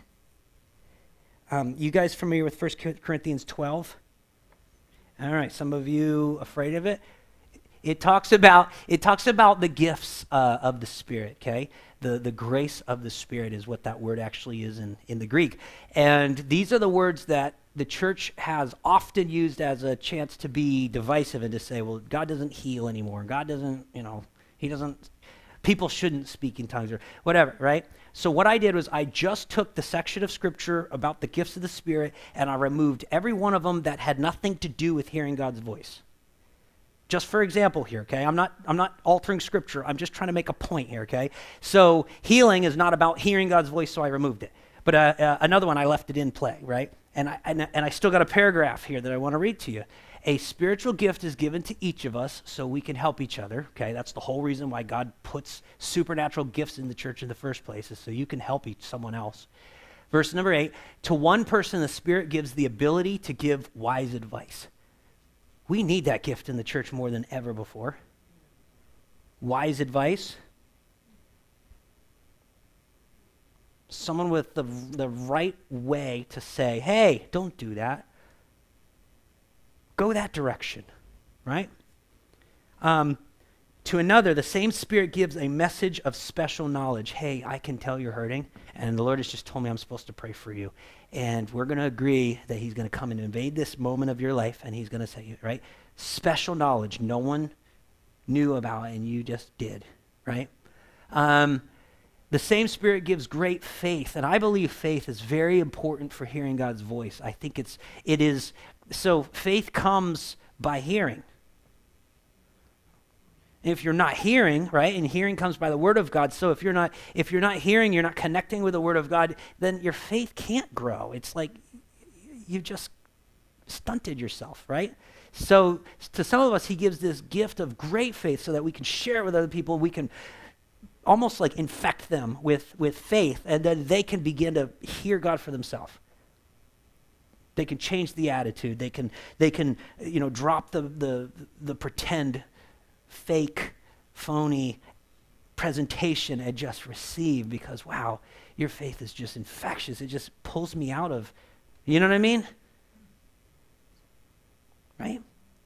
You guys familiar with 1 Corinthians 12? All right, some of you afraid of it? It talks about the gifts of the Spirit, okay? The grace of the Spirit is what that word actually is in the Greek. And these are the words that the church has often used as a chance to be divisive and to say, well, God doesn't heal anymore. God doesn't, people shouldn't speak in tongues or whatever, right? So what I did was I just took the section of Scripture about the gifts of the Spirit and I removed every one of them that had nothing to do with hearing God's voice. Just for example here, okay? I'm not altering Scripture. I'm just trying to make a point here, okay? So healing is not about hearing God's voice, so I removed it. But another one, I left it in play, right? And I still got a paragraph here that I want to read to you. A spiritual gift is given to each of us so we can help each other, okay? That's the whole reason why God puts supernatural gifts in the church in the first place, is so you can help someone else. Verse number 8, to one person the Spirit gives the ability to give wise advice. We need that gift in the church more than ever before. Wise advice. Someone with the right way to say, hey, don't do that. Go that direction, right? To another, the same Spirit gives a message of special knowledge. Hey, I can tell you're hurting, and the Lord has just told me I'm supposed to pray for you. And we're going to agree that he's going to come and invade this moment of your life, and he's going to say, right? Special knowledge no one knew about, and you just did, right? The same Spirit gives great faith, and I believe faith is very important for hearing God's voice. I think it is, so faith comes by hearing. If you're not hearing, right, and hearing comes by the Word of God, so if you're not hearing, you're not connecting with the Word of God, then your faith can't grow. It's like you've just stunted yourself, right? So to some of us, he gives this gift of great faith so that we can share it with other people. We can almost like infect them with faith, and then they can begin to hear God for themselves. They can change the attitude. They can drop the pretend, fake, phony presentation and just receive, because wow, your faith is just infectious. It just pulls me out of, you know what I mean? Right?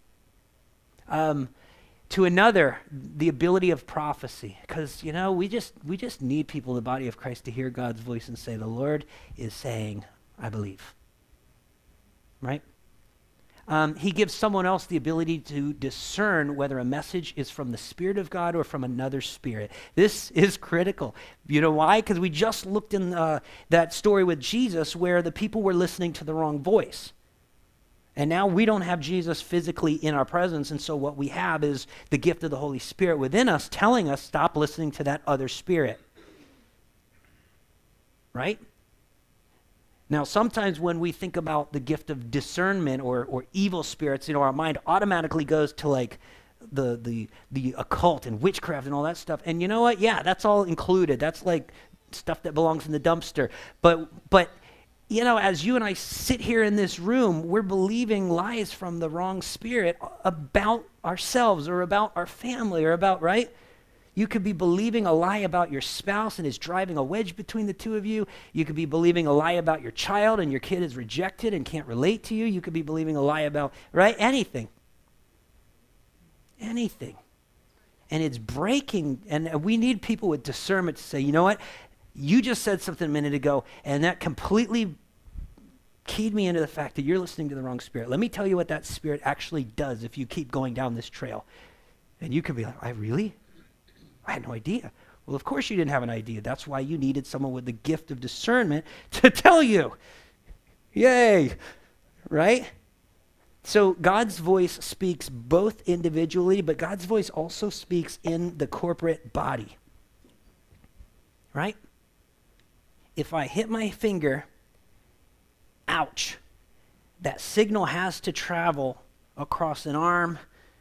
To another, the ability of prophecy, because we just need people in the body of Christ to hear God's voice and say, the Lord is saying, I believe. Right? He gives someone else the ability to discern whether a message is from the Spirit of God or from another spirit. This is critical. You know why? Because we just looked in that story with Jesus where the people were listening to the wrong voice. And now we don't have Jesus physically in our presence, and so what we have is the gift of the Holy Spirit within us telling us, stop listening to that other spirit. Right? Now, sometimes when we think about the gift of discernment or evil spirits, our mind automatically goes to like the occult and witchcraft and all that stuff. And you know what? Yeah, that's all included. That's like stuff that belongs in the dumpster. But as you and I sit here in this room, we're believing lies from the wrong spirit about ourselves or about our family or about, right? You could be believing a lie about your spouse and it's driving a wedge between the two of you. You could be believing a lie about your child and your kid is rejected and can't relate to you. You could be believing a lie about, right? Anything. Anything. And it's breaking, and we need people with discernment to say, you know what? You just said something a minute ago, and that completely keyed me into the fact that you're listening to the wrong spirit. Let me tell you what that spirit actually does if you keep going down this trail. And you could be like, I had no idea. Well, of course you didn't have an idea. That's why you needed someone with the gift of discernment to tell you. Yay, right? So God's voice speaks both individually, but God's voice also speaks in the corporate body, right? If I hit my finger, ouch, that signal has to travel across an arm,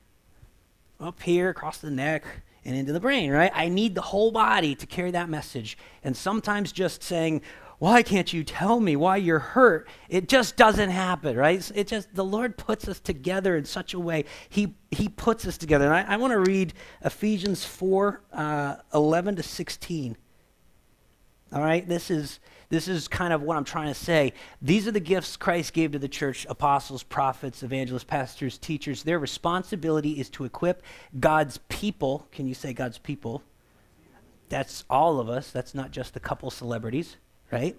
up here, across the neck, and into the brain, right? I need the whole body to carry that message. And sometimes just saying, why can't you tell me why you're hurt? It just doesn't happen, right? The Lord puts us together in such a way. He puts us together. And I want to read Ephesians 4, 11 to 16. All right, this is kind of what I'm trying to say. These are the gifts Christ gave to the church: apostles, prophets, evangelists, pastors, teachers. Their responsibility is to equip God's people. Can you say God's people? That's all of us. That's not just a couple celebrities, right?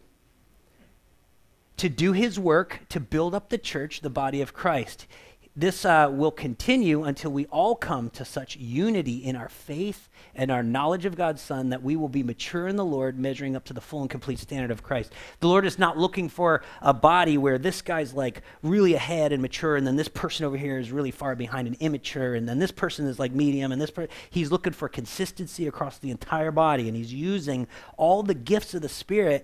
To do his work, to build up the church, the body of Christ. This will continue until we all come to such unity in our faith and our knowledge of God's Son that we will be mature in the Lord, measuring up to the full and complete standard of Christ. The Lord is not looking for a body where this guy's like really ahead and mature, and then this person over here is really far behind and immature, and then this person is like medium, and he's looking for consistency across the entire body, and he's using all the gifts of the Spirit,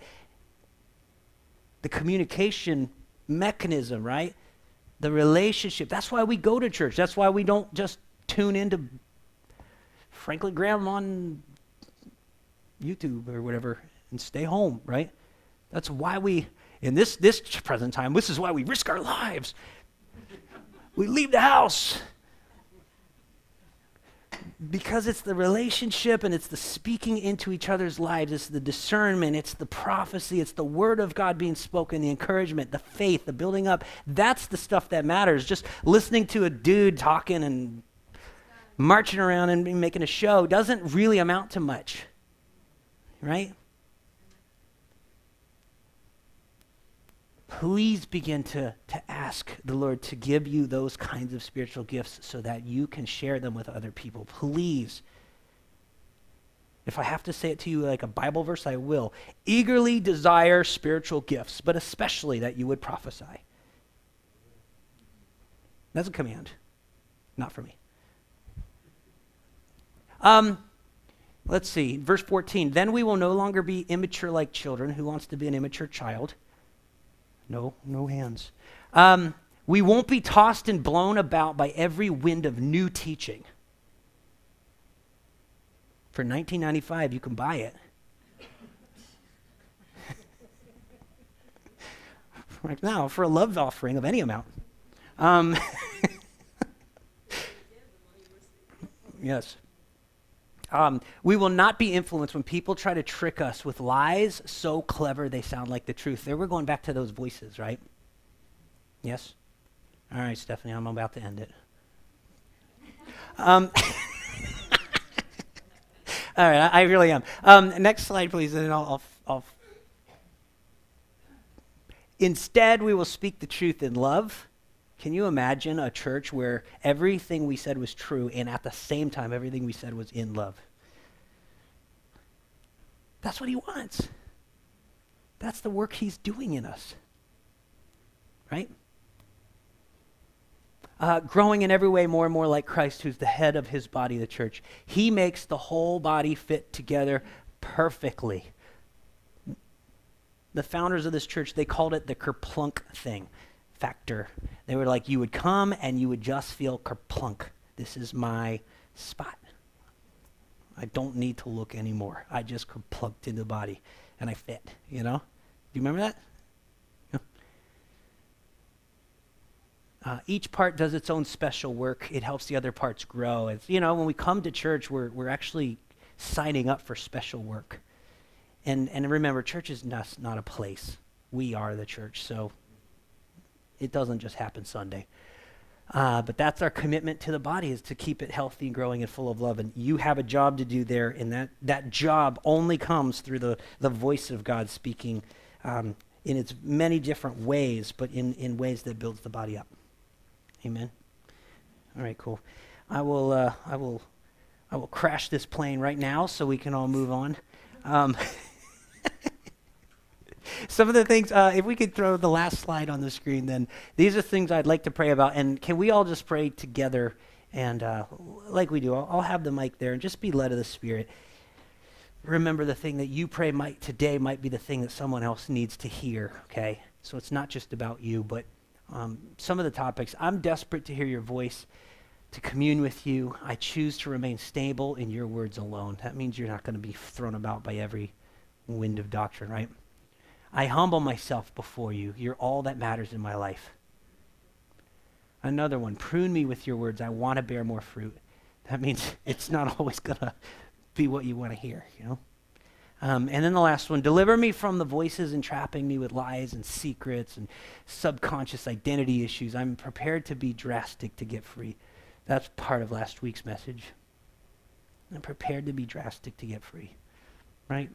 the communication mechanism, right? The relationship. That's why we go to church. That's why we don't just tune into Franklin Graham on YouTube or whatever and stay home, right? That's why we, in this present time, this is why we risk our lives. We leave the house. Because it's the relationship and it's the speaking into each other's lives. It's the discernment. It's the prophecy. It's the word of God being spoken, the encouragement, the faith, the building up. That's the stuff that matters. Just listening to a dude talking and marching around and making a show doesn't really amount to much, right? Please begin to ask the Lord to give you those kinds of spiritual gifts so that you can share them with other people. Please. If I have to say it to you like a Bible verse, I will. Eagerly desire spiritual gifts, but especially that you would prophesy. That's a command, not for me. Let's see, verse 14. Then we will no longer be immature like children. Who wants to be an immature child? No hands. We won't be tossed and blown about by every wind of new teaching. For $19.95, you can buy it. Right now, for a love offering of any amount. Yes. We will not be influenced when people try to trick us with lies so clever they sound like the truth. There we're going back to those voices, right? Yes? All right, Stephanie, I'm about to end it. All right, I really am. Next slide, please, and then I'll Instead, we will speak the truth in love. Can you imagine a church where everything we said was true and at the same time everything we said was in love? That's what he wants. That's the work he's doing in us. Right? Growing in every way more and more like Christ, who's the head of his body, the church. He makes the whole body fit together perfectly. The founders of this church, they called it the kerplunk factor. They were like, you would come and you would just feel kerplunk. This is my spot. I don't need to look anymore. I just kerplunked into the body and I fit, you know? Do you remember that? Each part does its own special work. It helps the other parts grow. It's, you know, when we come to church, we're actually signing up for special work. And remember, church is not a place. We are the church, so it doesn't just happen Sunday. But that's our commitment to the body, is to keep it healthy and growing and full of love. And you have a job to do there, and that job only comes through the voice of God speaking in its many different ways, but in ways that builds the body up. Amen. All right, cool. I will crash this plane right now so we can all move on. Some of the things, if we could throw the last slide on the screen, then these are things I'd like to pray about. And can we all just pray together? And like we do, I'll have the mic there and just be led of the Spirit. Remember, the thing that you pray today might be the thing that someone else needs to hear, okay? So it's not just about you, but some of the topics. I'm desperate to hear your voice, to commune with you. I choose to remain stable in your words alone. That means you're not going to be thrown about by every wind of doctrine, right? I humble myself before you. You're all that matters in my life. Another one, prune me with your words. I want to bear more fruit. That means it's not always going to be what you want to hear, you know? And then the last one, deliver me from the voices entrapping me with lies and secrets and subconscious identity issues. I'm prepared to be drastic to get free. That's part of last week's message. I'm prepared to be drastic to get free, right?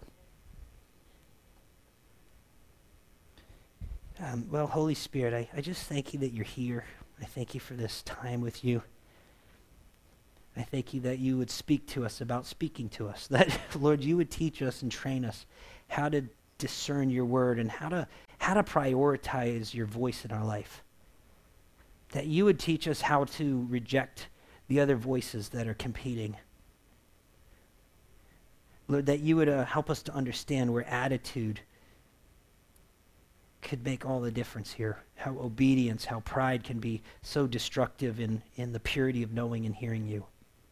Well, Holy Spirit, I just thank you that you're here. I thank you for this time with you. I thank you that you would speak to us about speaking to us, that, Lord, you would teach us and train us how to discern your word and how to prioritize your voice in our life, that you would teach us how to reject the other voices that are competing. Lord, that you would help us to understand where attitude could make all the difference here, how obedience, how pride can be so destructive in the purity of knowing and hearing you.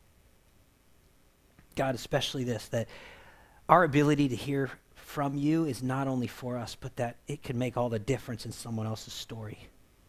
God, especially this, that our ability to hear from you is not only for us, but that it can make all the difference in someone else's story.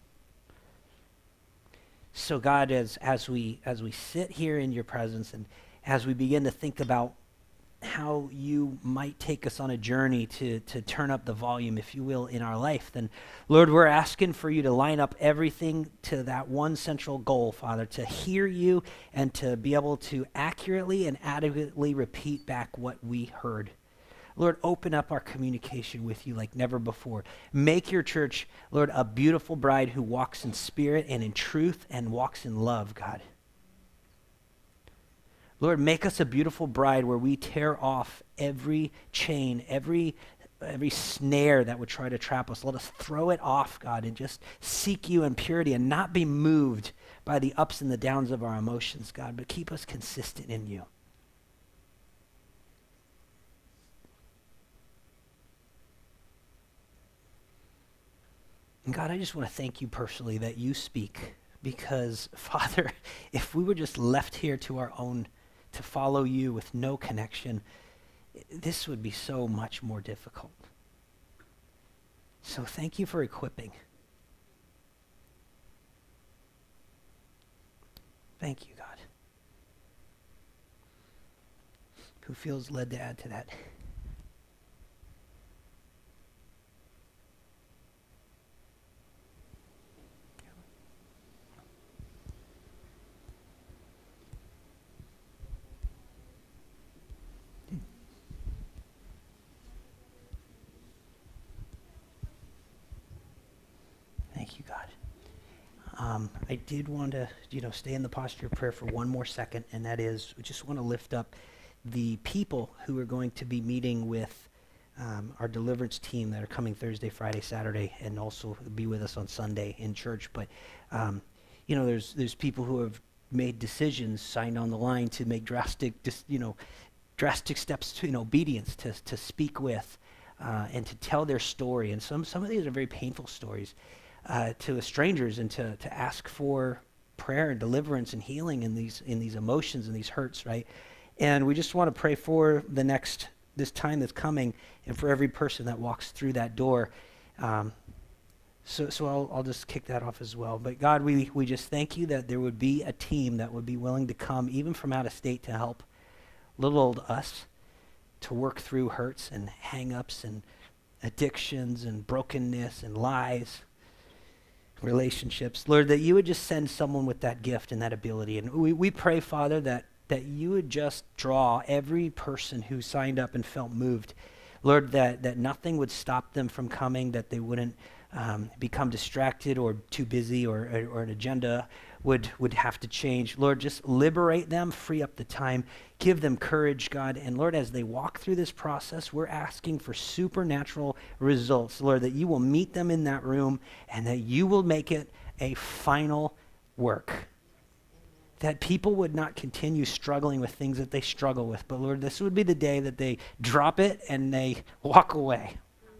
So God, as we sit here in your presence and as we begin to think about how you might take us on a journey to turn up the volume, if you will, in our life, then, Lord, we're asking for you to line up everything to that one central goal, Father, to hear you and to be able to accurately and adequately repeat back what we heard. Lord, open up our communication with you like never before. Make your church, Lord, a beautiful bride who walks in spirit and in truth and walks in love, God. Lord, make us a beautiful bride where we tear off every chain, every snare that would try to trap us. Let us throw it off, God, and just seek you in purity and not be moved by the ups and the downs of our emotions, God, but keep us consistent in you. And God, I just want to thank you personally that you speak, because, Father, if we were just left here to our own, to follow you with no connection, this would be so much more difficult. So thank you for equipping. Thank you, God. Who feels led to add to that? Thank you, God. I did want to, stay in the posture of prayer for one more second, and that is, we just want to lift up the people who are going to be meeting with our deliverance team that are coming Thursday, Friday, Saturday, and also be with us on Sunday in church. But, there's people who have made decisions, signed on the line to make drastic steps in obedience to speak with and to tell their story. And some of these are very painful stories. To strangers, and to ask for prayer and deliverance and healing in these emotions and these hurts, right? And we just want to pray for this time that's coming, and for every person that walks through that door. So I'll just kick that off as well. But God, we just thank you that there would be a team that would be willing to come, even from out of state, to help little old us to work through hurts and hang-ups and addictions and brokenness and lies, relationships. Lord, that you would just send someone with that gift and that ability. And we pray, Father, that you would just draw every person who signed up and felt moved. Lord, that nothing would stop them from coming, that they wouldn't become distracted or too busy, or an agenda would have to change. Lord, just liberate them, free up the time, give them courage, God. And Lord, as they walk through this process, we're asking for supernatural results. Lord, that you will meet them in that room and that you will make it a final work. That people would not continue struggling with things that they struggle with. But Lord, this would be the day that they drop it and they walk away.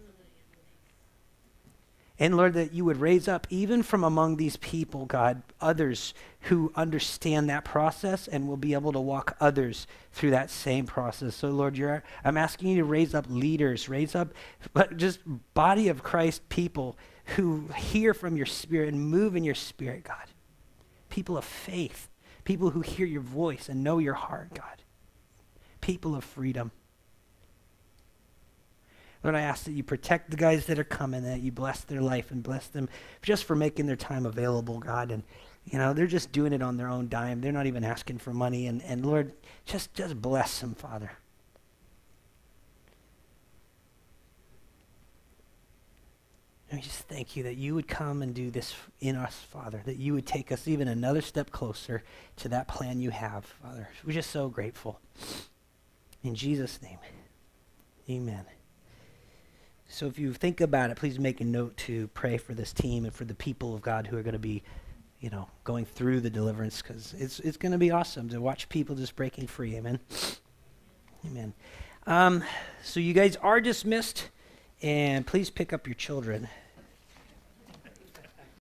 And Lord, that you would raise up, even from among these people, God, others who understand that process and will be able to walk others through that same process. So Lord, I'm asking you to raise up leaders, but just body of Christ people who hear from your Spirit and move in your Spirit, God. People of faith, people who hear your voice and know your heart, God. People of freedom. Lord, I ask that you protect the guys that are coming, that you bless their life and bless them just for making their time available, God. And, they're just doing it on their own dime. They're not even asking for money. And Lord, just bless them, Father. And we just thank you that you would come and do this in us, Father, that you would take us even another step closer to that plan you have, Father. We're just so grateful. In Jesus' name, amen. So if you think about it, please make a note to pray for this team and for the people of God who are going to be, going through the deliverance, because it's going to be awesome to watch people just breaking free. Amen. Amen. So you guys are dismissed, and please pick up your children.